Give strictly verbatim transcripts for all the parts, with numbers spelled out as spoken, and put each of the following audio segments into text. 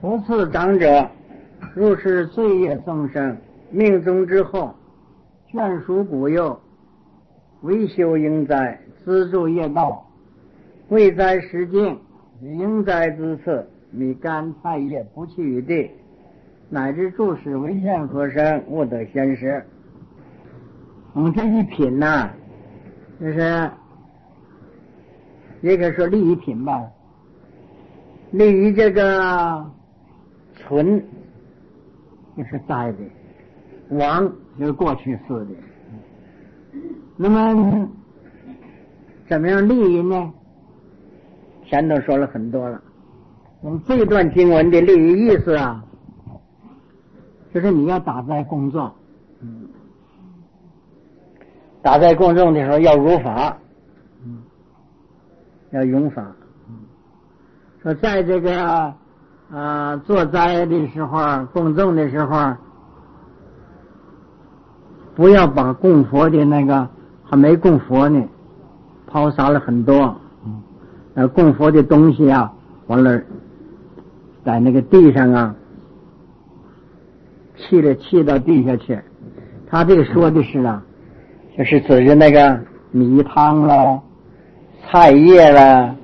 初次长者，若是罪业众生，命中之后，眷属古幼，维修应灾，资助业道，贵哉实境，应灾之次，米干菜叶不弃于地，乃至注释为现和生，勿得先食。嗯，这一品呢、啊，就是也可以说利益品吧，利于这个存就是在的，亡就是过去式的。那么怎么样利益呢？前头说了很多了。我们这段经文的利益意思啊，就是你要打在公众，嗯，打在公众的时候要如法，嗯，要永法。嗯，说在这个啊、呃、做斋的时候，供众的时候，不要把供佛的那个还没供佛呢，抛洒了很多，嗯，那供佛的东西啊，完了在那个地上啊，弃了弃到地下去。他这个说的是啊，就是指着那个米汤啦、菜叶啦、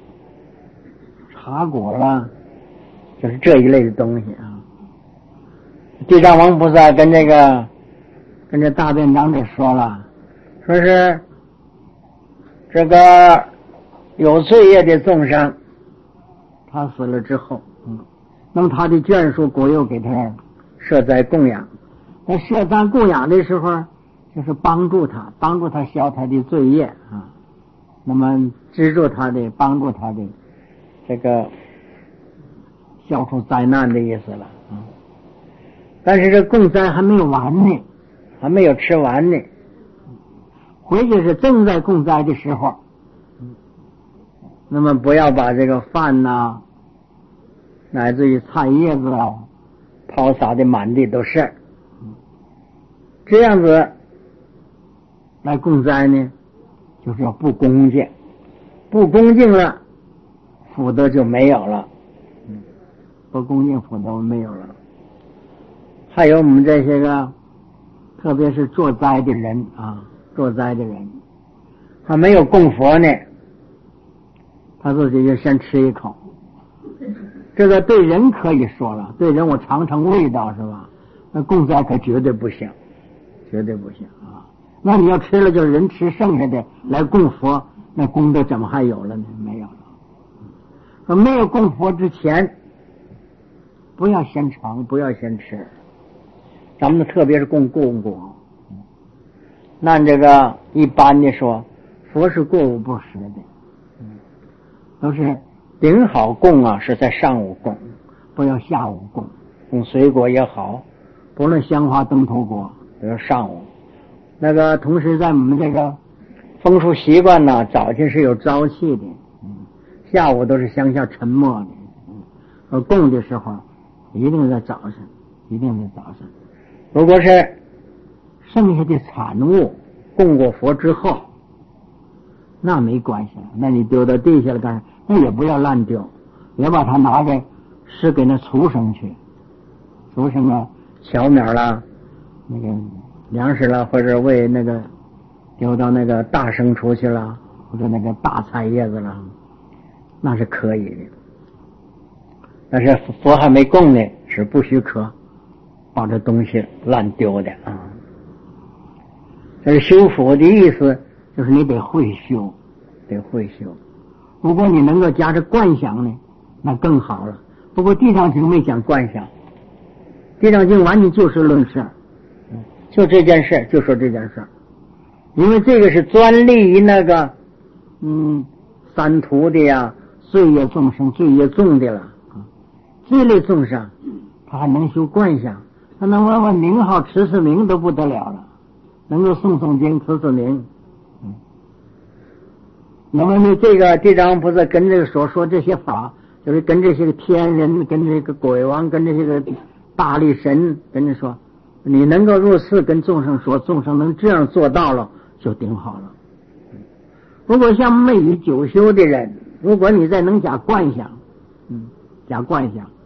茶果啦，就是这一类的东西啊。地藏王菩萨跟这个跟这大便长者说了，说是这个有罪业的众生，他死了之后，嗯，那么他的眷属国又给他设在供养，在设在供养的时候，就是帮助他，帮助他消他的罪业啊，那么资助他的，帮助他的这个消除灾难的意思了啊。但是这供斋还没有完呢，还没有吃完呢，回去是正在供斋的时候，那么不要把这个饭呐、啊，乃至于菜叶子啊，抛洒的满地都是，这样子来供斋呢，就是要不恭敬，不恭敬了，福德就没有了，不恭敬福德没有了。还有我们这些个，特别是做斋的人啊，做斋的人，他没有供佛呢，他自己就先吃一口。这个对人可以说了，对人我尝尝味道是吧？那供斋可绝对不行，绝对不行啊！那你要吃了，就是人吃剩下的来供佛，那功德怎么还有了呢？没有了。说没有供佛之前，不要先尝，不要先吃。咱们特别是供供果，那这个一般的说，佛是过午不食的，都是顶好供啊，是在上午供，不要下午供。供水果也好，不论香花灯头果，都要上午。那个同时在我们这个风俗习惯呢，早晨是有朝气的，下午都是乡下沉默的。而供的时候，一定在早上，一定在早上。如果是剩下的产物供过佛之后，那没关系，那你丢到地下了干啥？那也不要乱丢，也把它拿来施给那畜生去，畜生啊，小鸟啦，那个粮食啦，或者喂那个丢到那个大牲畜去了，或者那个大菜叶子了，那是可以的。但是佛还没供呢，是不许可把这东西乱丢的啊。这是修佛的意思，就是你得会修，得会修。如果你能够加上观想呢，那更好了。不过地藏经没讲观想，地藏经完全就事论事，就这件事就说这件事，因为这个是专利于那个嗯三途的呀，罪业众生罪业重的了啊，这类众生他还能修观想，他能问问名号持持名都不得了了，能够诵诵经持持名。嗯，那么呢，这个地藏菩萨跟这个所说这些法，就是跟这些个天人、跟这个鬼王、跟这些个大力神跟着说，你能够入世跟众生说，众生能这样做到了，就顶好了。如果像昧于久修的人，如果你再能加观想，嗯，加观想，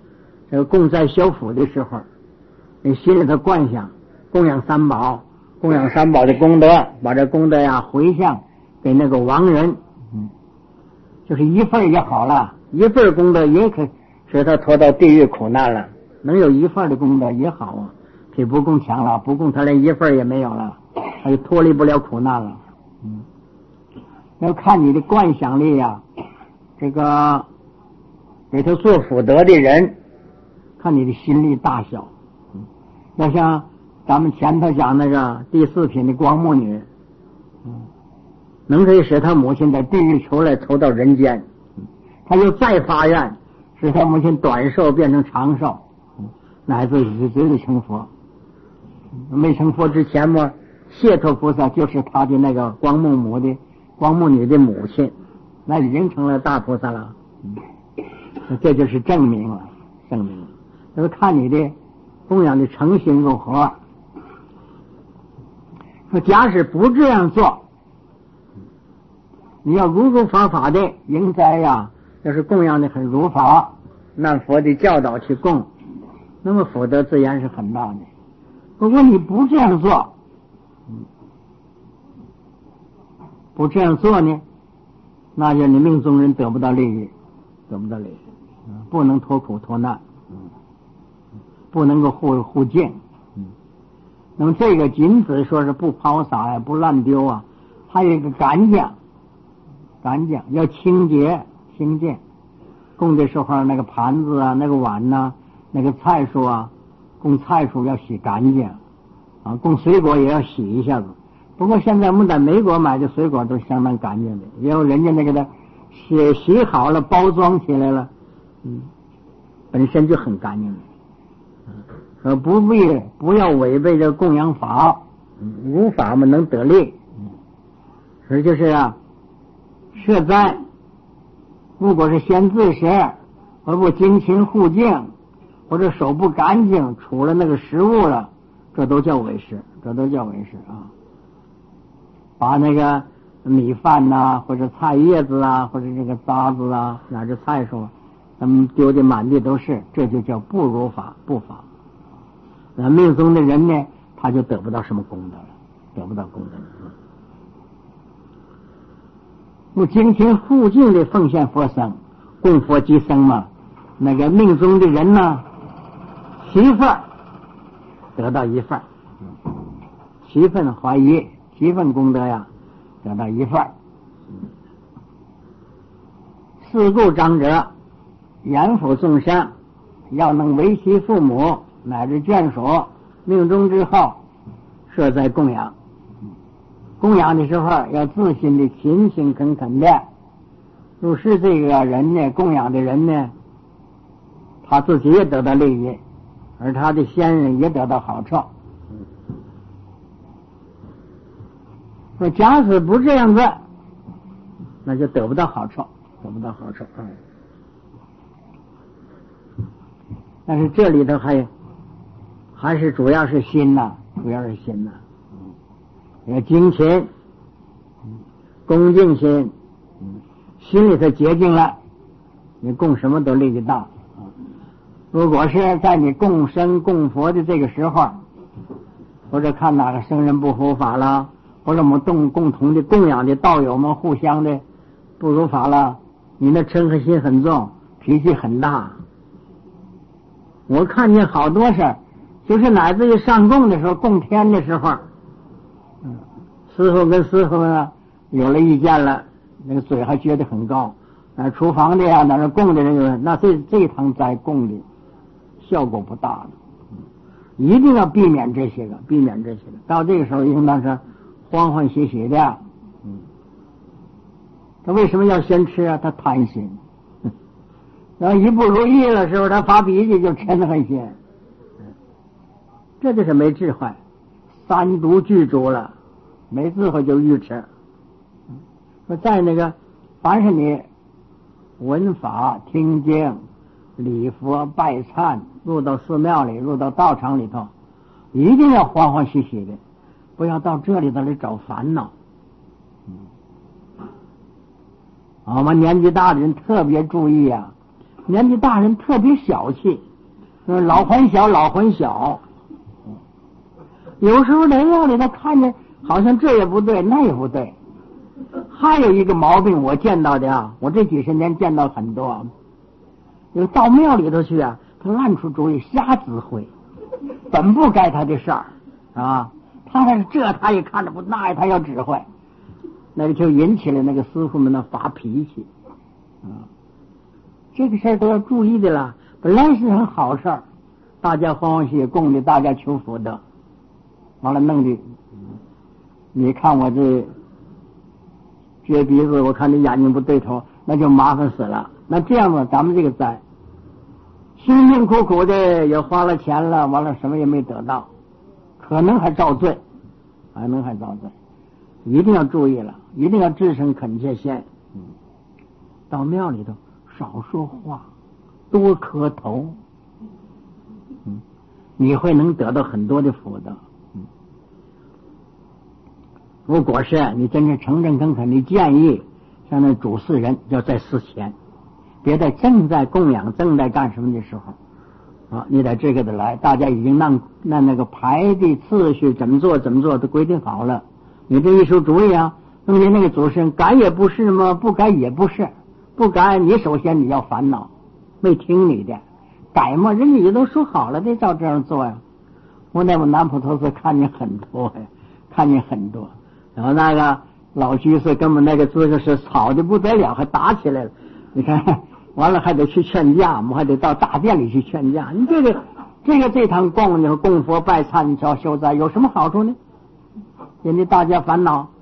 这个供在修福的时候，你心里头观想供养三宝，供养三宝的功德，把这功德呀回向给那个亡人，嗯，就是一份也好了，一份功德也可使他脱到地狱苦难了，能有一份的功德也好啊，比不供强了，不供他连一份也没有了，他就脱离不了苦难了。嗯，要看你的观想力呀、啊，这个给他做福德的人，看你的心力大小。嗯，要像咱们前头讲那个第四品的光目女，嗯，能可以使他母亲在地狱出来投到人间，嗯，他又再发愿使他母亲短寿变成长寿，嗯，乃至于直的成佛。没成佛之前嘛，解脱菩萨就是他的那个光目母的光目女的母亲，那已经成了大菩萨了。嗯，这就是证明了，证明了，就是看你的供养的诚心如何。说假使不这样做，你要如如法法的应该呀，就是供养的很如法，按佛的教导去供，那么福德自然是很大的。如果你不这样做，不这样做呢，那就你命中人得不到利益，得不到利益，不能脱苦脱难，不能够护护净。那么这个仅只说是不抛洒呀，不乱丢啊，还有一个干净，干净要清洁清净。供的时候那个盘子啊，那个碗呐、啊，那个菜蔬啊，供菜蔬要洗干净啊，供水果也要洗一下子。不过现在我们在美国买的水果都相当干净的，也有人家那个的洗洗好了，包装起来了，嗯，本身就很干净的。说不必不要违背这供养法，如法们能得利。所以就是啊，设斋如果是先自食，而不精勤护净，或者手不干净，除了那个食物了，这都叫违食，这都叫违食啊。把那个米饭呐、啊，或者菜叶子啊，或者这个渣子啊，乃至菜蔬，咱们丢的满地都是，这就叫不如法不法。那命中的人呢，他就得不到什么功德了，得不到功德了。不精勤护净的奉献佛僧，供佛积僧嘛，那个命中的人呢，七份得到一份，七份怀疑，七份功德呀，得到一份。四故长者，严抚众生，要能为其父母乃至眷属，命中之后设在供养。供养的时候要自心的勤勤恳恳的，若是这个人呢，供养的人呢，他自己也得到利益，而他的先人也得到好处。说假使不这样子，那就得不到好处，得不到好处。嗯，但是这里头还还是主要是心呐、啊，主要是心呐、啊。要精勤，恭敬心，心里头洁净了，你供什么都利益大。如果是在你供生供佛的这个时候，或者看哪个僧人不护法了，或者我们共共同的供养的道友们互相的不如法了，你那嗔恨心很重，脾气很大。我看见好多事，就是乃至于上供的时候，供天的时候，嗯，师傅跟师傅呢有了意见了，那个嘴还撅得很高。啊，厨房的呀，那那供的人有，那这这一堂斋供的效果不大了。一定要避免这些个，避免这些个。到这个时候应当是欢欢喜喜的。嗯，他为什么要先吃啊？他贪心。然后一不如意的时候，他发脾气就嗔恨心。这就是没智慧，三毒具足了，没智慧就愚痴。说在那个，凡是你闻法、听经、礼佛、拜忏，入到寺庙里，入到道场里头，一定要欢欢喜喜的，不要到这里头来找烦恼。嗯，我们年纪大的人特别注意啊，年纪大人特别小气， 老还小，老还小。有时候在庙里头看着，好像这也不对，那也不对。还有一个毛病，我见到的啊，我这几十年见到很多，有到庙里头去啊，他乱出主意，瞎指挥，本不该他的事儿啊。他是这他也看着不，那他要指挥，那个就引起了那个师傅们的发脾气啊。这个事儿都要注意的了，本来是很好事儿，大家欢欢喜喜供的，大家求福德，完了弄的，你看我这撅鼻子，我看你眼睛不对头，那就麻烦死了。那这样吧，咱们这个灾，辛辛苦苦的也花了钱了，完了什么也没得到，可能还遭罪，可能还遭罪，一定要注意了，一定要至诚恳切心。嗯，到庙里头少说话，多磕头，嗯，你会能得到很多的福德。嗯，如果是你真是诚诚恳恳的建议，像那主事人要在事前，别在正在供养、正在干什么的时候啊，你得这个的来，大家已经让让那个排的次序怎么做怎么做都规定好了，你这一出主意啊，那么你那个主事人改也不是吗？不改也不是，不改你首先你要烦恼，没听你的，改嘛，人家也都说好了得照这样做呀。我在我南普陀寺看见很多呀，看见很多，然后那个老居士根本那个姿势是吵的不得了，还打起来了。你看，完了还得去劝架，我们还得到大殿里去劝架。你这个这个这堂供，你说供佛拜忏，你瞧修斋有什么好处呢？人家大家烦恼。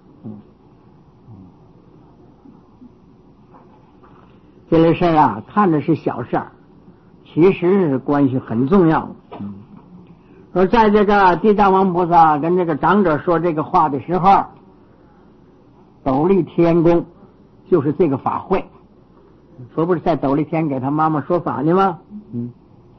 这类事儿啊，看着是小事儿，其实是关系很重要。嗯，说在这个地藏王菩萨跟这个长者说这个话的时候，斗笠天宫就是这个法会。佛不是在斗笠天给他妈妈说法呢吗？嗯，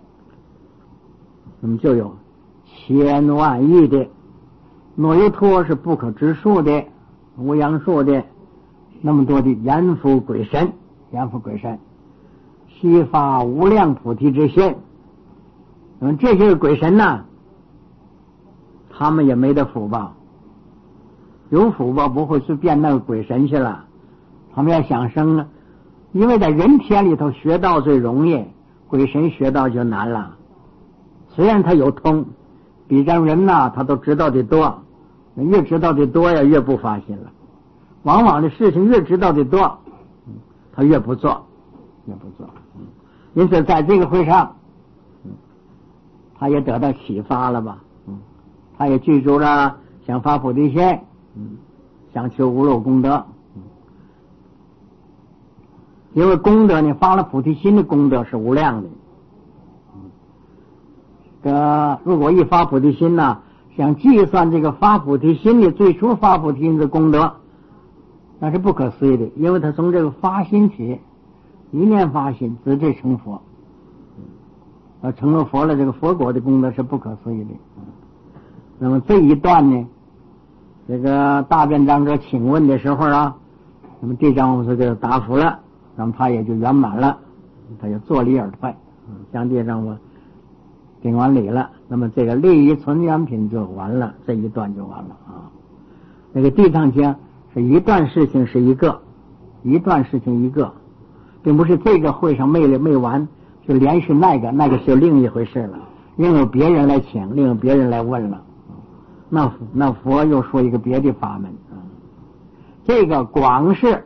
那么就有千万亿的诺尤托是不可知数的、无量数的那么多的阎浮鬼神。阎浮鬼神悉发无量菩提之心，那么这些鬼神呢，他们也没得福报，有福报不会去变那个鬼神去了，他们要想生呢，因为在人天里头学道最容易，鬼神学道就难了。虽然他有通，比咱人呐他都知道的多，越知道的多呀越不发心了，往往的事情越知道的多，他越不做，越不做。因此在这个会上，他也得到启发了吧？他也记住了想发菩提心，想求无漏功德。因为功德呢，发了菩提心的功德是无量的。这如果一发菩提心呢，想计算这个发菩提心的最初发菩提心的功德，那是不可思议的，因为他从这个发心起，一念发心直至成佛，而成了佛了，这个佛果的功德是不可思议的。那么这一段呢，这个大辩长者请问的时候啊，那么地藏王菩萨就答复了，那么他也就圆满了，他就坐礼而退，向地藏王顶完礼了，那么这个利益存缘品就完了，这一段就完了啊。那个地藏经是一段事情是一个，一段事情一个，并不是这个会上没没完就连续那个，那个就另一回事了，另有别人来请，另有别人来问了，那那佛又说一个别的法门啊。这个广是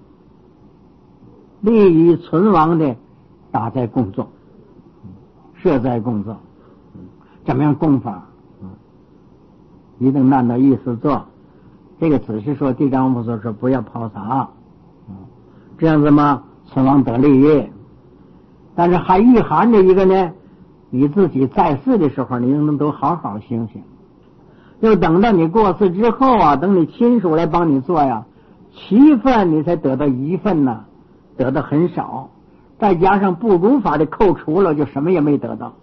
利益存亡的打在供众，设在供众，怎么样供法？一定按照意思做。这个只是说地藏王菩萨说不要抛洒，这样子嘛，存亡得利益。但是还蕴含着一个呢，你自己在世的时候，你能都好好修行。就等到你过世之后啊，等你亲属来帮你做呀，七份你才得到一份呢，得到很少，再加上不如法的扣除了，就什么也没得到。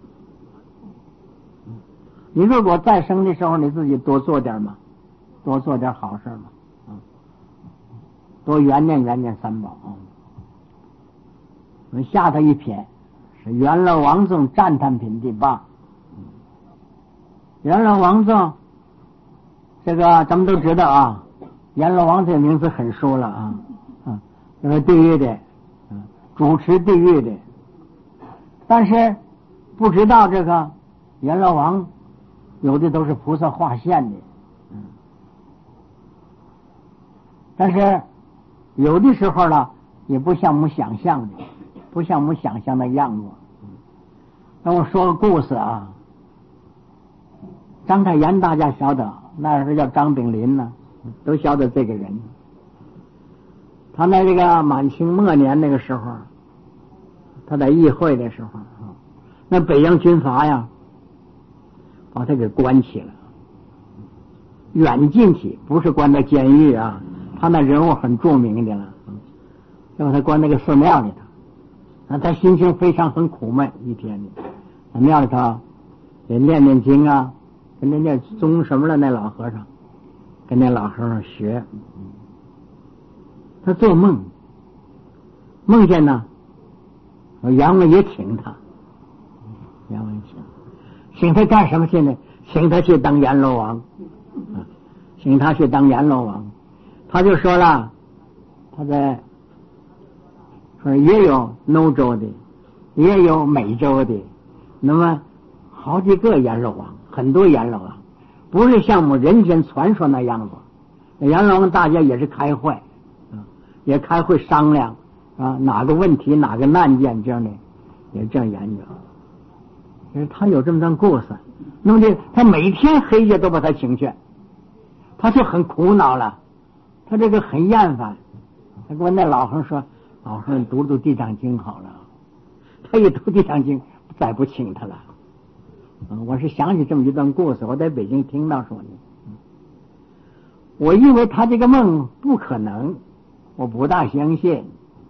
你如果再生的时候，你自己多做点嘛，多做点好事嘛，啊，多缘念缘念三宝啊。我们下头一撇是阎罗王宗赞叹品第八。阎罗王宗这个咱们都知道啊，阎罗王这个名字很熟了啊，啊，就是地狱的，嗯，主持地狱的。但是不知道这个阎罗王有的都是菩萨化现的，嗯，但是有的时候呢，也不像我们想象的，不像我们想象的样子。那我说个故事啊，章太炎大家晓得，那时候叫张炳麟呢，都晓得这个人。他在这个满清末年那个时候，他在议会的时候，那北洋军阀呀，把他给关起了，远近去，不是关在监狱啊，他那人物很著名的了，就把他关那个寺庙里头。那他心情非常很苦闷，一天的，在庙里头也念念经啊，跟那念宗什么了，那老和尚跟那老和尚学。他做梦，梦见呢，阎王爷请他，阎王爷请，请他干什么去呢？请他去当阎罗王，啊，请他去当阎罗王。他就说了，他在说也有欧洲的，也有美洲的，那么好几个阎罗王，很多阎罗王，不是像我们人间传说那样子。阎罗王大家也是开会，啊，也开会商量啊，哪个问题哪个难件这样的，也这样研究。就是他有这么段故事，那么这他每天黑夜都把他请去，他就很苦恼了，他这个很厌烦。他跟我那老和尚说，老和尚读读地藏经好了，他一读地藏经再不请他了。嗯，我是想起这么一段故事，我在北京听到说的。我以为他这个梦不可能，我不大相信。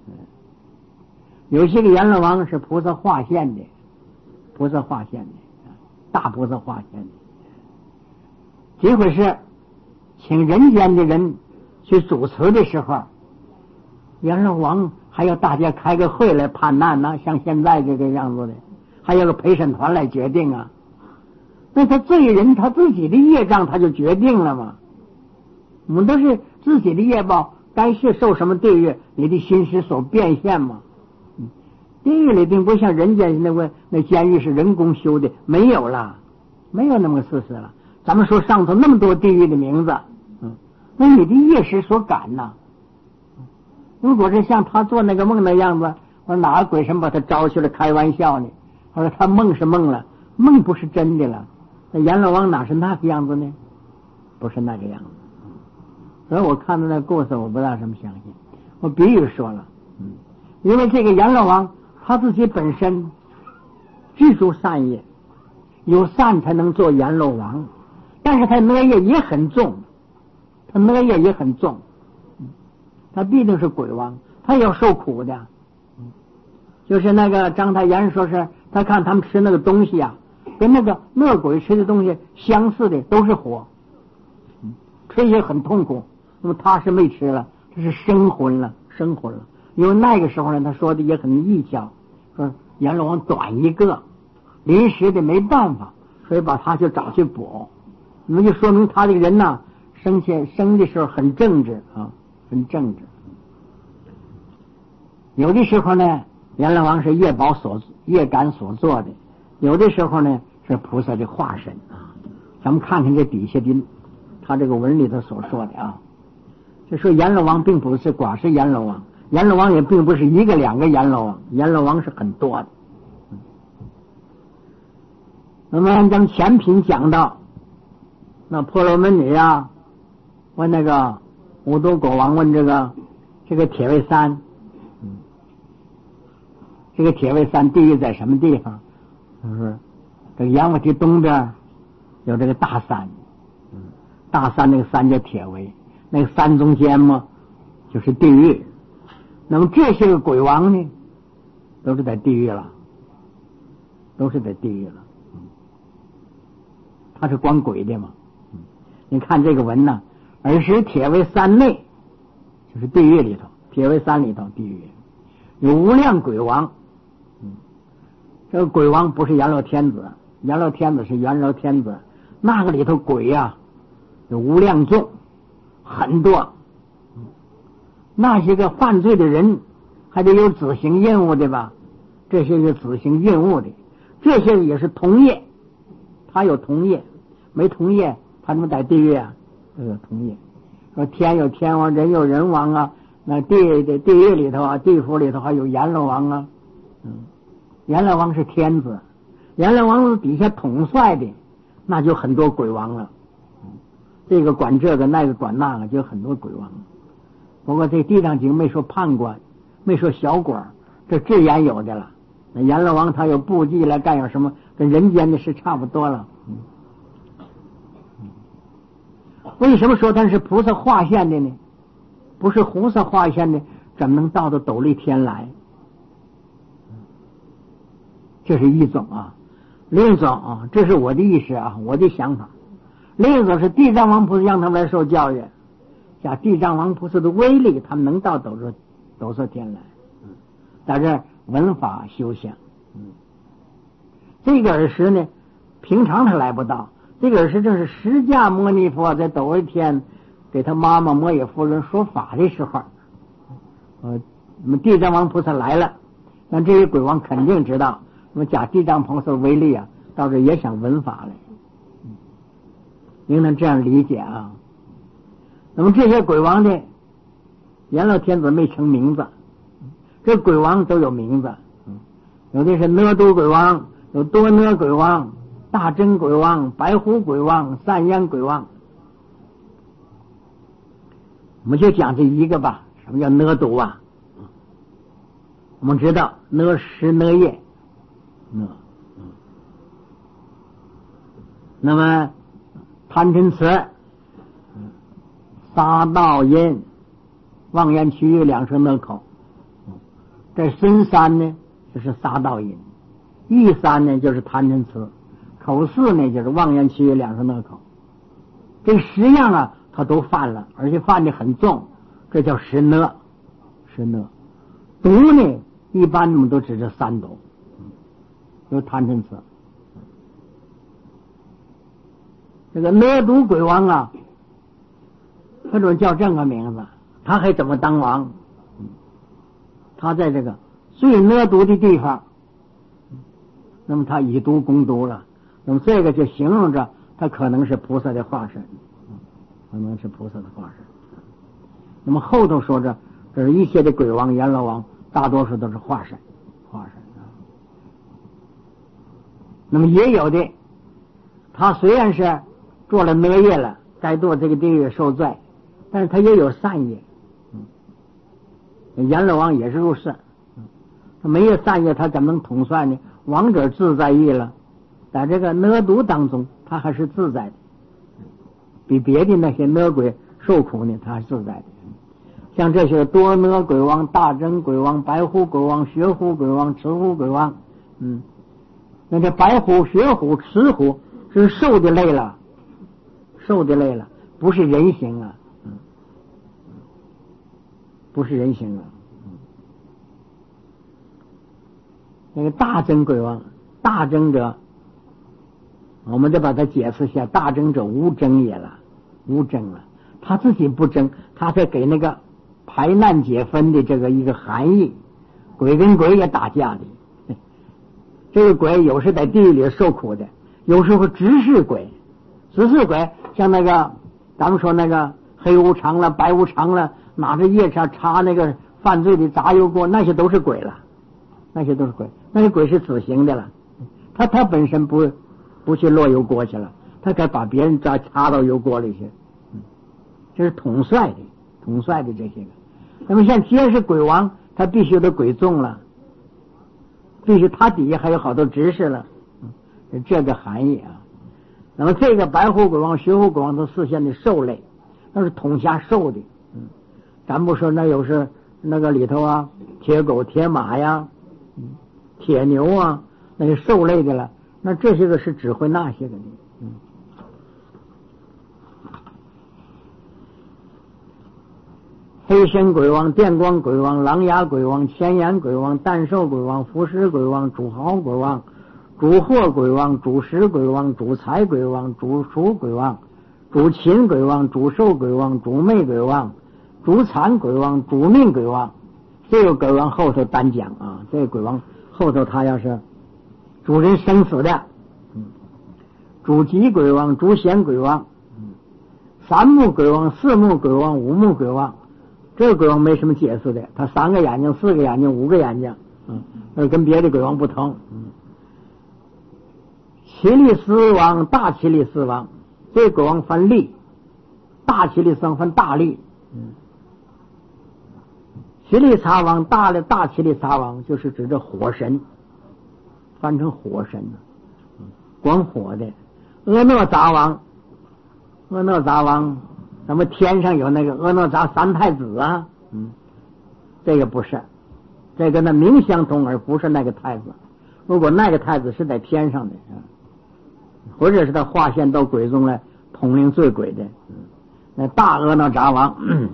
有些个阎罗王是菩萨化现的，菩萨化现的，大菩萨化现的。这回是请人间的人去主持的时候，阎罗王还要大家开个会来判案呢，像现在这个样子的，还有个陪审团来决定啊。那他罪人他自己的业障他就决定了嘛。我们都是自己的业报，该是受什么地狱，你的心识所变现嘛。地狱里并不像人间那个那监狱是人工修的，没有了，没有那么个事实了。咱们说上头那么多地狱的名字，嗯，那你的业识所感呐。如果是像他做那个梦那样子，我说哪个鬼神把他招去了开玩笑呢？我说他梦是梦了，梦不是真的了。那阎罗王哪是那个样子呢？不是那个样子。所以我看到那故事，我不大什么相信。我比喻说了，嗯，因为这个阎罗王他自己本身具足善业，有善才能做阎罗王，但是他恶业也很重，他恶业也很重，他必定是鬼王，他要受苦的。就是那个章太炎说是他看他们吃那个东西啊，跟那个恶鬼吃的东西相似的，都是火，吃也很痛苦。那么他是没吃了，这是生魂了，生魂了。因为那个时候呢，他说的也很蹊跷，说阎罗王短一个，临时的没办法，所以把他就找去补。那么就说明他这个人呢，生前生的时候很正直啊，很正直。有的时候呢，阎罗王是业宝所业感所做的，有的时候呢是菩萨的化身啊。咱们看看这底下的他这个文里头所说的啊，就说阎罗王并不是寡是阎罗王，阎罗王也并不是一个两个阎罗王，阎罗王是很多的。那么咱们前品讲到，那婆罗门女啊，问那个五都国王问这个这个铁围山，嗯，这个铁围山地狱在什么地方？他说这个阎王提东边有这个大山，嗯，大山那个山叫铁围，那个山中间嘛就是地狱。那么这些个鬼王呢，都是在地狱了，都是在地狱了。嗯，他是管鬼的嘛。嗯，你看这个文呢，尔时铁围山内，就是地狱里头，铁围山里头地狱有无量鬼王。嗯， 这个鬼王不是阎罗天子，阎罗天子是阎罗天子，那个里头鬼呀、啊、有无量众，很多，那些个犯罪的人还得有子行任务的吧，这些是子行任务的，这些也是同业，他有同业，没同业他怎么在地狱啊？这个同业，说天有天王，人有人王啊，那地的地狱里头啊，地府里头还有阎罗王啊，嗯，阎罗王是天子，阎罗王底下统帅的，那就很多鬼王了，这个管这个，那个管那个，就很多鬼王。不过这地藏经没说判官，没说小官，这自然有的了。那阎罗王他有部记来干有什么，跟人间的事差不多了。嗯为什么说他是菩萨化现的呢？不是红色化现的，怎么能到到斗笠天来？这是一种啊。另一种啊，这是我的意识啊，我的想法。另一种是地藏王菩萨让他们来受教育，像地藏王菩萨的威力，他们能到斗色斗色天来。在这闻法修想，这个耳识呢，平常他来不到。这个是正是释迦牟尼佛在斗一天给他妈妈摩耶夫人说法的时候，呃，那么地藏王菩萨来了，那这些鬼王肯定知道，那么假地藏菩萨为例啊，到这也想闻法来，您能这样理解啊？那么这些鬼王呢，阎罗天子没成名字，这鬼王都有名字，有的是哪吒鬼王，有多哪鬼王，大真鬼王、白虎鬼王、三烟鬼王，我们就讲这一个吧。什么叫哪吒啊？我们知道哪时哪夜哪，那么贪嗔痴、杀盗淫、妄言绮语两舌哪口，这身三呢就是杀盗淫，意三呢就是贪嗔痴，口四呢就是妄言绮语两舌哪口，这十样啊他都犯了，而且犯的很重，这叫十哪。十哪毒呢一般我们都指这三毒，有贪嗔痴。这个哪吒鬼王啊，他怎么叫这个名字？他还怎么当王？他在这个最哪吒的地方，那么他以毒攻毒了，那么这个就形容着他可能是菩萨的化身，可能是菩萨的化身。那么后头说着，这是一切的鬼王、阎罗王，大多数都是化身，化身。那么也有的，他虽然是做了哪业了，该堕这个地狱受罪，但是他也有善业。阎罗王也是如是，他没有善业，他怎么能统帅呢？王者自在意了，在这个哪吒当中，他还是自在的，比别的那些哪鬼受苦呢，他是自在的。像这些多哪鬼王、大真鬼王、白虎鬼王、血虎鬼王、赤虎鬼王，嗯，那这白虎、血虎、赤虎是兽的类了，兽的类了，不是人形啊，嗯，不是人形啊。那个大真鬼王，大真者，我们就把它解释一下，大真者无争也了，无争了，他自己不争，他在给那个排难解分的这个一个含义。鬼跟鬼也打架的，这个鬼有时在地狱里受苦的，有时候直视鬼，直视鬼像那个咱们说那个黑无常了、白无常了，拿着夜叉插那个犯罪的炸油锅，那些都是鬼了，那些都是鬼，那些鬼是死刑的了。他他本身不不去落油锅去了，他该把别人扎插到油锅里去，这是统帅的，统帅的这些个。那么像既然是鬼王，他必须得鬼众了，必须他底下还有好多执事了，是这个含义啊。那么这个白虎鬼王、血虎鬼王都视现的兽类，那是统辖兽的。嗯，咱不说那有是那个里头啊，铁狗、铁马呀、铁牛啊，那些兽类的了。那这些个是指挥那些个的。嗯。 黑身鬼王、电光鬼王、狼牙鬼王、前眼鬼王、诞寿鬼王、伏尸鬼王、主豪鬼王、主祸鬼王、主食鬼王、主财鬼王、主属鬼王、主禽鬼王、主寿鬼王、主魅鬼王、主产鬼王、主命鬼王。这个鬼王后头单讲啊，这个鬼王后头他要是主人生死的，嗯，主吉鬼王、主显鬼王、嗯，三目鬼王、四目鬼王、五目鬼王。这个鬼王没什么解释的，他三个眼睛、四个眼睛、五个眼睛，嗯，跟别的鬼王不同。嗯，奇力斯王、大奇力斯王，这个鬼王分力，大奇力斯王分大力。嗯，奇力察王、大的大奇力察王就是指着火神，翻成火神了，管火的。阿诺杂王，阿诺杂王。咱们天上有那个阿诺杂三太子啊，嗯，这个不是，这跟那名相同，而不是那个太子。如果那个太子是在天上的，或者是他划线到鬼中来统领罪鬼的，嗯，那大阿诺杂王，嗯，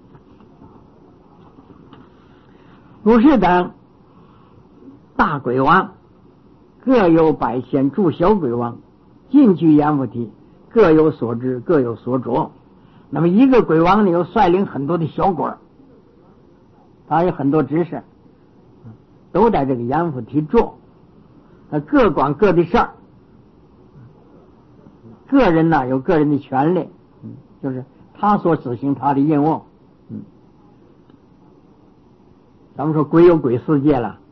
如是等大鬼王各有百千诸小鬼王，尽具阎浮提，各有所知，各有所着。那么一个鬼王呢，又率领很多的小鬼，他有很多知识，都在这个阎浮提做，他各管各的事儿，个人呢有个人的权利，就是他所执行他的任务。嗯，咱们说鬼有鬼世界了，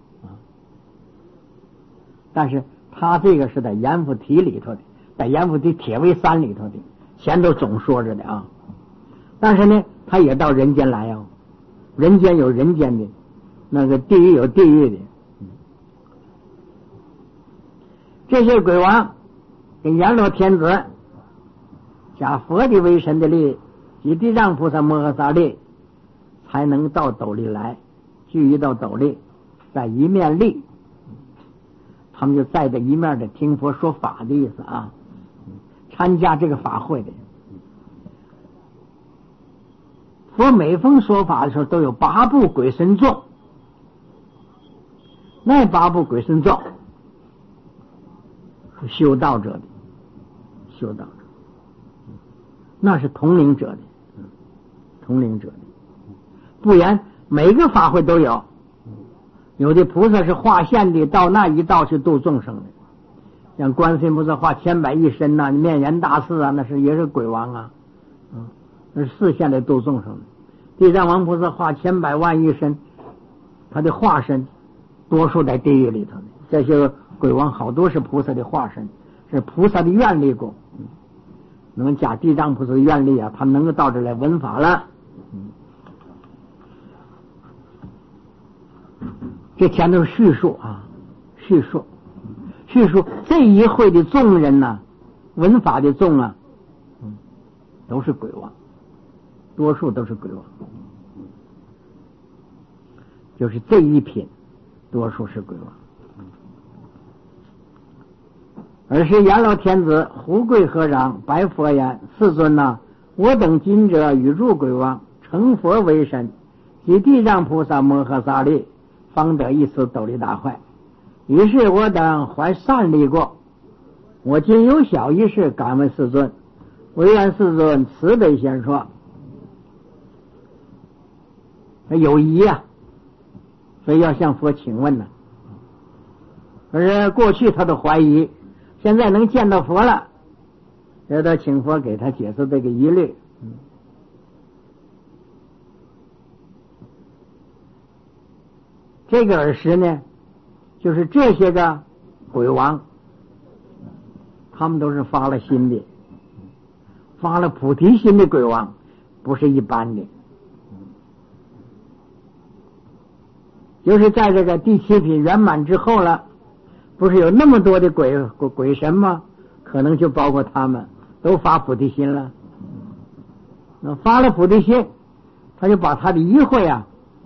但是他这个是在阎浮提里头的，在阎浮提铁围山里头的，前头总说着的啊。但是呢，他也到人间来哦，人间有人间的，那个地狱有地狱的。这些鬼王跟阎罗天子加佛的为神的力及地藏菩萨摩诃萨力，才能到斗里来，聚一到斗里，在一面立，他们就在这一面的听佛说法的意思啊，参加这个法会的。佛每逢说法的时候，都有八部鬼神众，那八部鬼神众是修道者的，修道者，那是统领者的，统领者的。不然每个法会都有，有的菩萨是化现的，到那一道去度众生的，像观世音菩萨化千百亿身呐、啊，面言大士啊，那是也是鬼王啊，嗯，那是视现的度众生的。地藏王菩萨化千百万亿身，他的化身多数在地狱里头的。这些鬼王好多是菩萨的化身，是菩萨的愿力功。嗯，那么假地藏菩萨的愿力啊，他能够到这来闻法了。嗯，这前头叙述啊，叙述叙述这一会的众人呢、啊，闻法的众啊，嗯，都是鬼王。多数都是鬼王，就是这一品，多数是鬼王。而是阎罗天子胡贵和尚白佛言：“世尊呐、啊，我等今者与入鬼王，成佛为神，及地藏菩萨摩诃萨力，方得一次斗力大会。于是我等怀善力过，我今有小一事，敢问世尊，唯愿世尊慈悲先说。”有疑啊，所以要向佛请问呢、啊。而过去他的怀疑，现在能见到佛了，要他请佛给他解释这个疑虑。嗯，这个尔时呢，就是这些个鬼王，他们都是发了心的，发了菩提心的鬼王，不是一般的。就是在这个第七品圆满之后了，不是有那么多的鬼鬼鬼神吗？可能就包括他们都发菩提心了。那发了菩提心，他就把他的疑惑啊，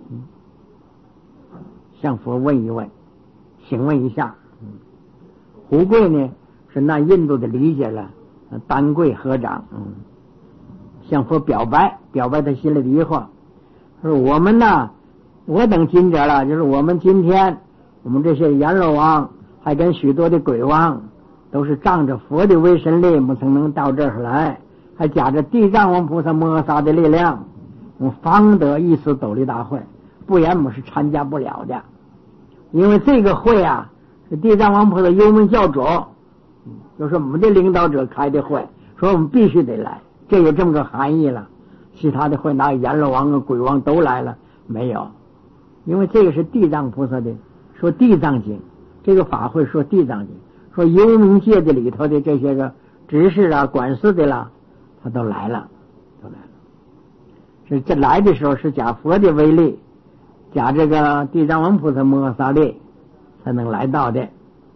向佛问一问，请问一下。胡贵呢是那印度的理解了，丹贵合掌，嗯，向佛表白表白他心里的疑惑。 就是我们呢，我等今者了，就是我们今天，我们这些阎罗王，还跟许多的鬼王，都是仗着佛的威神力，我们才能到这儿来，还夹着地藏王菩萨摩萨的力量，我方得一次斗力大会，不然我们是参加不了的。因为这个会啊，是地藏王菩萨幽门教主，就是我们的领导者开的会，说我们必须得来，这有这么个含义了。其他的会拿阎罗王啊、鬼王都来了没有？因为这个是地藏菩萨的，说地藏经，这个法会说地藏经，说幽冥界的里头的这些个执事啊、管事的啦，他都来了，都来了。是这来的时候是假佛的威力，假这个地藏王菩萨摩萨力才能来到的。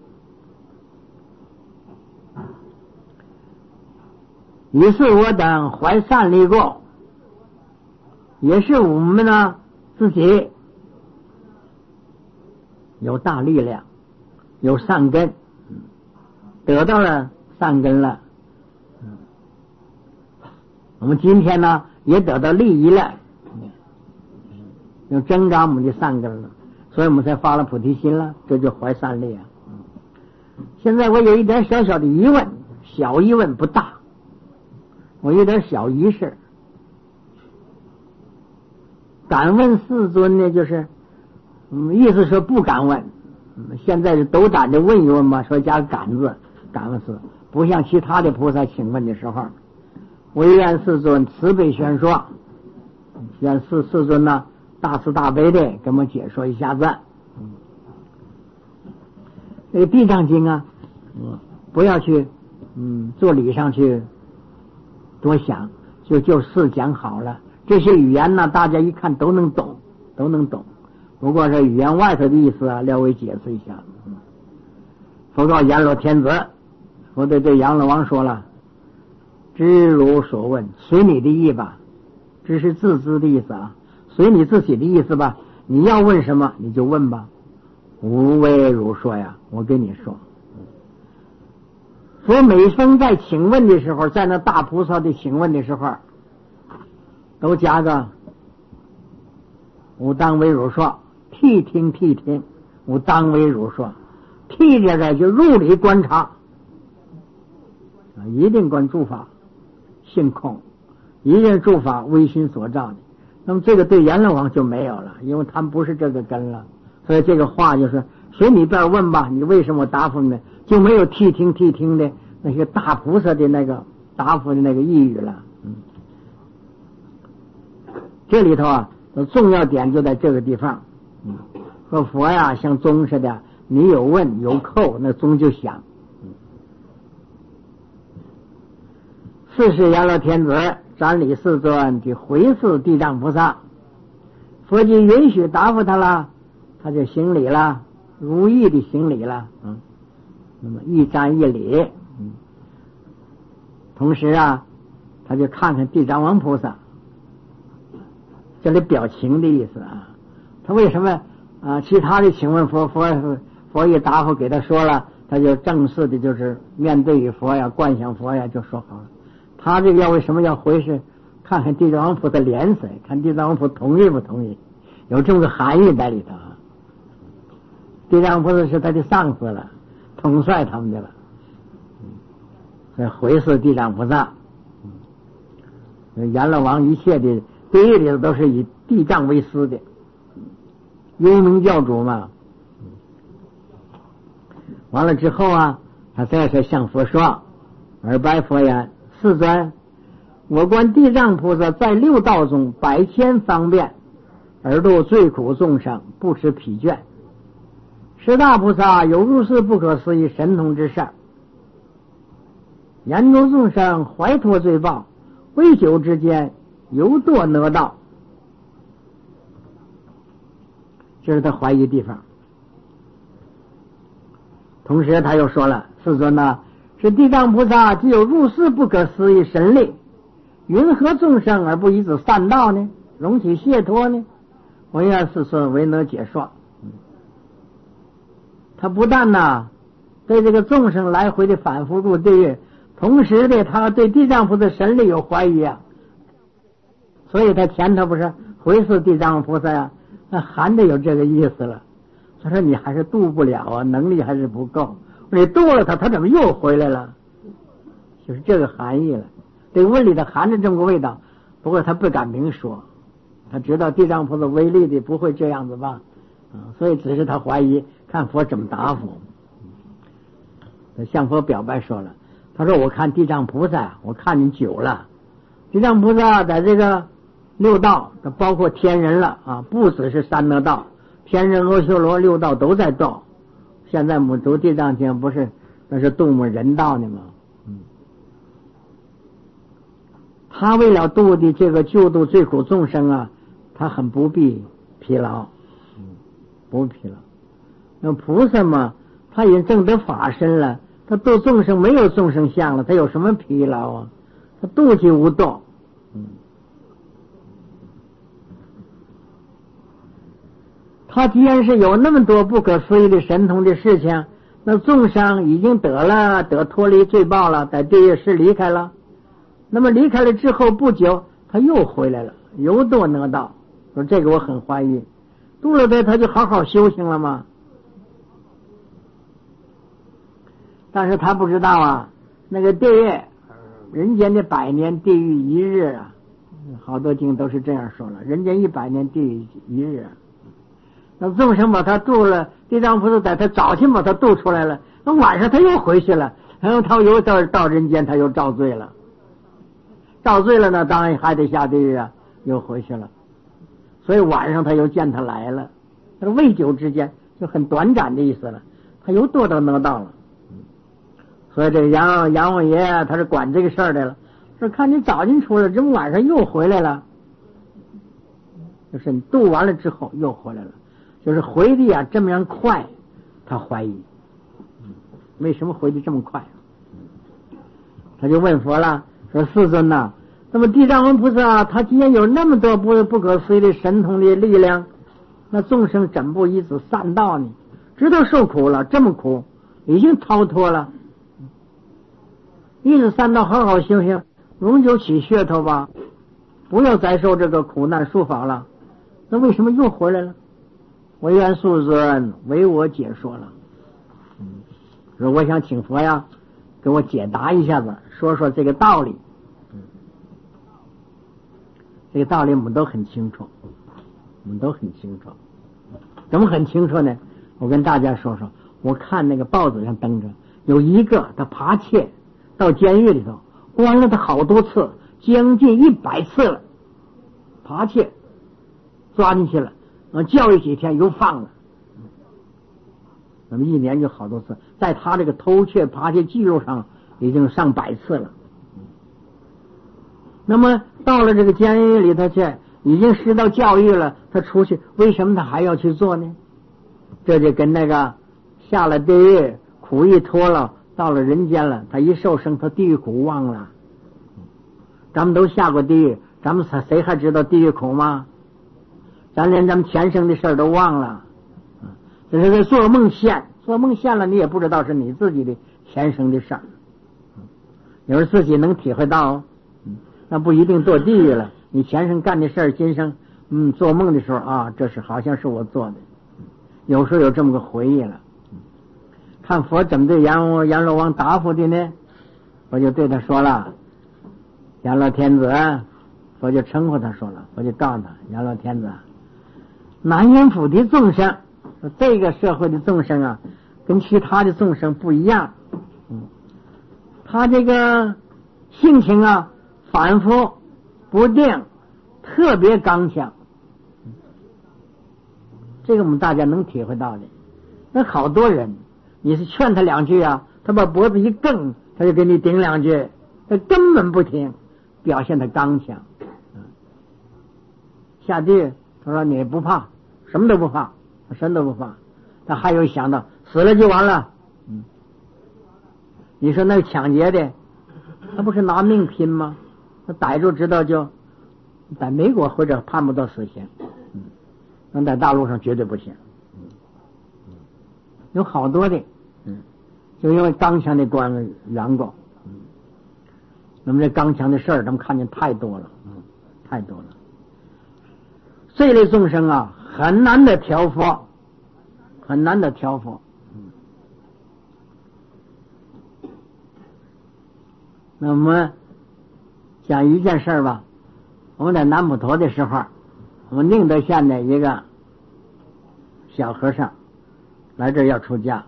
于是我等怀善力过，也是我们呢自己有大力量，有善根，得到了善根了。我们今天呢也得到利益了，有增长我们的善根了，所以我们才发了菩提心了，这就怀善力啊。现在我有一点小小的疑问，小疑问不大，我有点小疑事，敢问世尊呢，就是嗯，意思说不敢问，现在是斗胆的问一问嘛，说加敢字，敢问世，不像其他的菩萨请问的时候，唯愿世尊慈悲宣说，愿世世尊呢大慈大悲的给我们解说一下子。这个地藏经啊，不要去嗯做理上去多想，就就事讲好了。这些语言呢，大家一看都能懂，都能懂。不过这语言外头的意思啊，略微解释一下。佛告阎罗天子，佛对对阎罗王说了：“知如所问，随你的意吧。”这是自知的意思啊，随你自己的意思吧。你要问什么你就问吧，无为如说呀，我跟你说。佛每逢在请问的时候，在那大菩萨的请问的时候，都加个吾当为如说，谛听谛听，吾当为如说。谛这个就入理观察，一定观诸法性空，一定诸法唯心所造的。那么这个对阎罗王就没有了，因为他们不是这个根了。所以这个话就是随你便问吧，你为什么答复呢？就没有谛听谛听的那些大菩萨的那个答复的那个意语了。嗯，这里头啊，重要点就在这个地方。嗯，说佛呀像钟似的，你有问有叩，那钟就响。嗯，四是阎罗天子瞻礼世尊的回视地藏菩萨，佛就允许答复他了，他就行礼了，如意的行礼了。嗯，那么一瞻一礼。嗯，同时啊，他就看看地藏王菩萨，这里表情的意思啊。他为什么啊？其他的请问佛，佛佛一答复给他说了，他就正式的就是面对于佛呀，观想佛呀，就说好了。他这个要为什么要回事？看看地藏王菩萨脸色，看地藏王菩萨同意不同意，有这么个含义在里头啊。地藏王菩萨是他的上司了，统帅他们的了，所以回视地藏菩萨。阎罗王一切的第一里都是以地藏为师的，幽冥教主嘛。完了之后啊，他再是向佛说：“尔白佛言，世尊，我观地藏菩萨在六道中百千方便，而度最苦众生，不知疲倦。十大菩萨有如是不可思议神通之事，严度众生怀脱罪报，未久之间犹堕恶道。”这是他怀疑地方。同时他又说了：“世尊呐，是地藏菩萨具有如是不可思议神力，云何众生而不以此善道呢？容其解脱呢？我愿世尊为能解说。”他不但呢对这个众生来回的反复入地狱，同时的他对地藏菩萨神力有怀疑啊，所以他前头不是回复地藏王菩萨呀，那含着有这个意思了。他说你还是渡不了啊，能力还是不够。你渡了他，他怎么又回来了？就是这个含义了。这个问里头含着这么个味道，不过他不敢明说，他知道地藏菩萨威力的不会这样子吧，啊，所以只是他怀疑，看佛怎么答复。向佛表白说了，他说我看地藏菩萨，我看你久了，地藏菩萨在这个六道，包括天人了啊，不只是三恶道，天人阿修罗六道都在度。现在我们读地藏经不是那是度我们人道呢吗？嗯，他为了度的这个救度罪苦众生啊，他很不必疲劳，嗯，不必疲劳。那菩萨嘛，他已经证得法身了，他度众生没有众生相了，他有什么疲劳啊？他度即无度。嗯，他既然是有那么多不可思议的神通的事情，那众生已经得了，得脱离罪报了，在地狱是离开了。那么离开了之后不久，他又回来了，又堕哪道。说这个我很怀疑，度了他，他就好好修行了吗？但是他不知道啊，那个地狱，人间的百年，地狱一日啊，好多经都是这样说了，人间一百年，地狱一日啊。那众生把他渡了，地藏菩萨在他早晨把他渡出来了，那晚上他又回去了，然后他又到到人间，他又造罪了，造罪了呢，当然还得下地狱啊，又回去了。所以晚上他又见他来了，他说未久之间，就很短暂的意思了，他又堕到哪道了。所以这个杨杨王爷他是管这个事儿的了，说看你早晨出来，这么晚上又回来了，就是你渡完了之后又回来了。就是回的啊这么样快，他怀疑为什么回的这么快，他就问佛了，说世尊呐，那么地藏王菩萨他既然有那么多不不可思议的神通的力量，那众生怎不以此善道呢？知道受苦了，这么苦已经逃脱了，一直善道好好修行，永久起噱头吧，不要再受这个苦难束缚了，那为什么又回来了？唯愿世尊为我解说了。嗯，说我想请佛呀，给我解答一下子，说说这个道理。嗯，这个道理我们都很清楚，我们都很清楚。怎么很清楚呢？我跟大家说说，我看那个报纸上登着，有一个他扒窃到监狱里头，关了他好多次，将近一百次了，扒窃抓进去了。教育几天又放了，那么一年就好多次，在他这个偷窃扒窃记录上已经上百次了。那么到了这个监狱里头去，已经受到教育了，他出去为什么他还要去做呢？这就跟那个下了地狱苦一脱了，到了人间了，他一受生，他地狱苦忘了。咱们都下过地狱，咱们谁还知道地狱苦吗？咱连咱们前生的事儿都忘了，这是做梦现，做梦现了，你也不知道是你自己的前生的事儿，有时自己能体会到，那不一定堕地狱了。你前生干的事儿，今生嗯做梦的时候啊，这是好像是我做的，有时候有这么个回忆了。看佛怎么对阎阎罗王答复的呢？我就对他说了，阎罗天子，佛就称呼他说了，我就告诉他，阎罗天子，南阎府的众生，这个社会的众生啊，跟其他的众生不一样。嗯，他这个性情啊，反复不定，特别刚强。这个我们大家能体会到的。那好多人，你是劝他两句啊，他把脖子一梗，他就给你顶两句，他根本不听，表现的刚强。嗯，下地他说你不怕，什么都不怕，什么都不怕，他还有想到死了就完了。嗯，你说那抢劫的，他不是拿命拼吗？他逮住知道就在美国或者判不到死刑，嗯，那在大陆上绝对不行。嗯，有好多的，嗯，就因为刚强的关缘故，嗯，那么这刚强的事儿，咱们看见太多了，嗯，太多了。 这类众生啊，很难的调佛，很难的调佛。那我们讲一件事吧，我们在南普陀的时候，我们宁德县的一个小和尚来这儿要出家，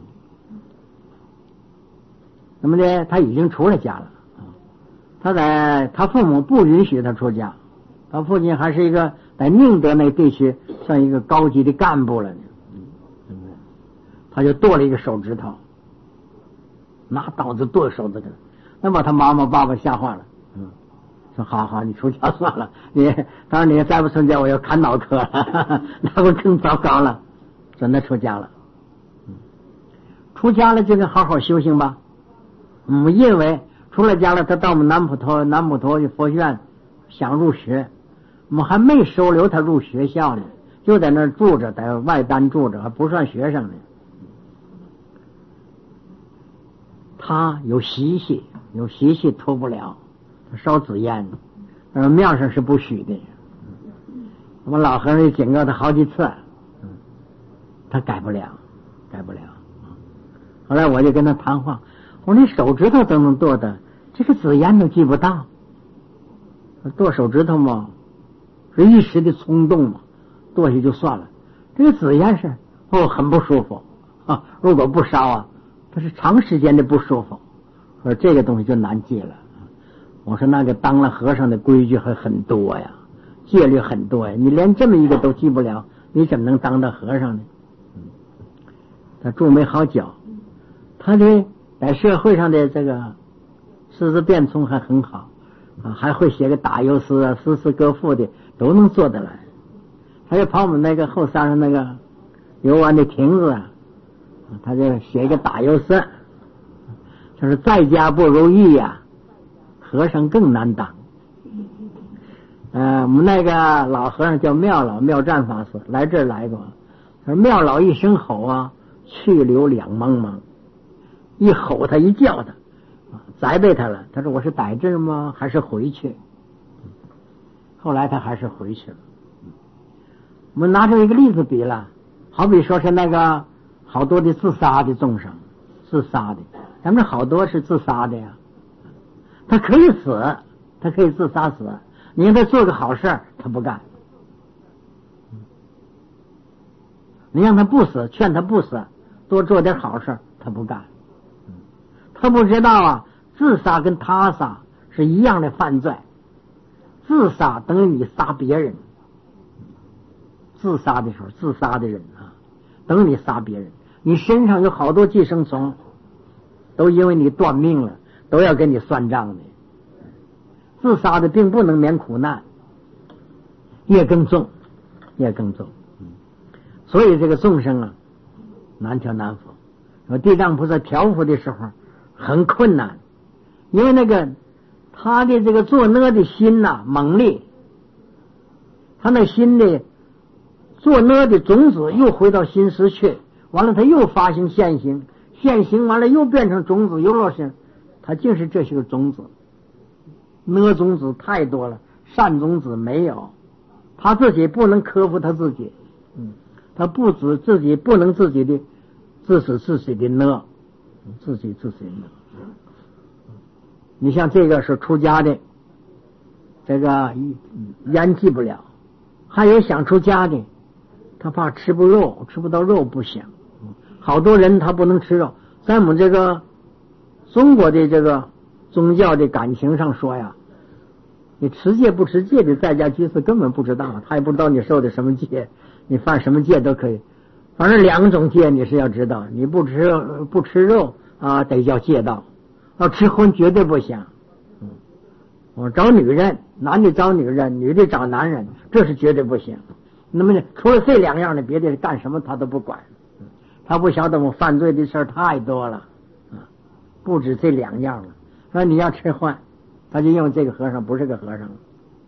那么呢，他已经出了家了。他在他父母不允许他出家，他父亲还是一个在宁德那地区算一个高级的干部了呢。他就剁了一个手指头，拿刀子剁手指头，那把他妈妈爸爸吓坏了。嗯，说好好，你出家算了，你当然你再不出家，我要砍脑壳了，那不更糟糕了？真的出家了。嗯，出家了就得好好修行吧。嗯，因为出了家了，他到我们南普陀南普陀佛学院想入学，我们还没收留他入学校呢，就在那儿住着，在外单住着，还不算学生呢。他有习气，有习气脱不了，他烧纸烟，而庙上是不许的。我们老和尚警告他好几次，他改不了，改不了。后来我就跟他谈话，我说你手指头都能剁的，这个纸烟都记不到。剁手指头嘛，是一时的冲动嘛，剁下就算了。这个纸烟是哦很不舒服啊，如果不烧啊，它是长时间的不舒服。说这个东西就难记了。我说那个当了和尚的规矩还很多呀，戒律很多呀，你连这么一个都记不了，你怎么能当到和尚呢？他住没好久，他的在社会上的这个识字变通还很好啊，还会写个打油诗啊、诗词歌赋的都能做得来。他就跑我们那个后山上那个游玩的亭子啊，他就写一个打油诗，他说在家不如意呀、啊，和尚更难当。呃，我们那个老和尚叫妙老妙湛法师，来这儿来过。他说妙老一声吼啊，去留两茫茫。一吼他一叫他，责备他了。他说我是在这儿吗？还是回去？后来他还是回去了。我们拿出一个例子比了，好比说是那个好多的自杀的众生，自杀的，咱们好多是自杀的呀。他可以死，他可以自杀死，你让他做个好事他不干。你让他不死，劝他不死，多做点好事他不干。他不知道啊，自杀跟他杀是一样的犯罪。自杀等于你杀别人，自杀的时候，自杀的人啊，等于你杀别人。你身上有好多寄生虫，都因为你断命了，都要跟你算账的。自杀的并不能免苦难，业更重，业更重。所以这个众生啊，难调难伏。地藏菩萨调伏的时候很困难，因为那个他的这个作恶的心呐、啊、猛烈，他那心的作恶的种子又回到心识去，完了他又发行现行，现行完了又变成种子又落下，他竟是这些个种子。恶种子太多了，善种子没有，他自己不能克服他自己，嗯，他不止自己不能自己的自死自己的恶，自己自己的恶。你像这个是出家的，这个烟记不了，还有想出家的，他怕吃不肉，吃不到肉不行。好多人他不能吃肉，在我们这个中国的这个宗教的感情上说呀，你持戒不持戒的在家居士根本不知道，他也不知道你受的什么戒，你犯什么戒都可以。反正两种戒你是要知道，你不吃不吃肉啊，得叫戒道。要吃荤绝对不行。嗯，我找女人，男的找女人，女的找男人，这是绝对不行。那么呢，除了这两样的，别的干什么他都不管。他不晓得我犯罪的事儿太多了，啊，不止这两样了。说你要吃荤，他就用这个和尚不是个和尚了。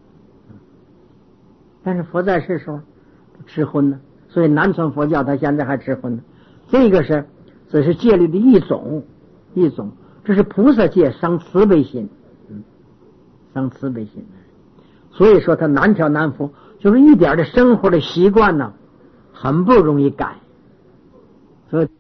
但是佛在世时候吃荤呢，所以南传佛教他现在还吃荤呢。这个是只是戒律的一种，一种。这是菩萨戒伤慈悲心，嗯，伤慈悲心。所以说他难调难伏， 就是一点的生活的习惯呢，很不容易改。所以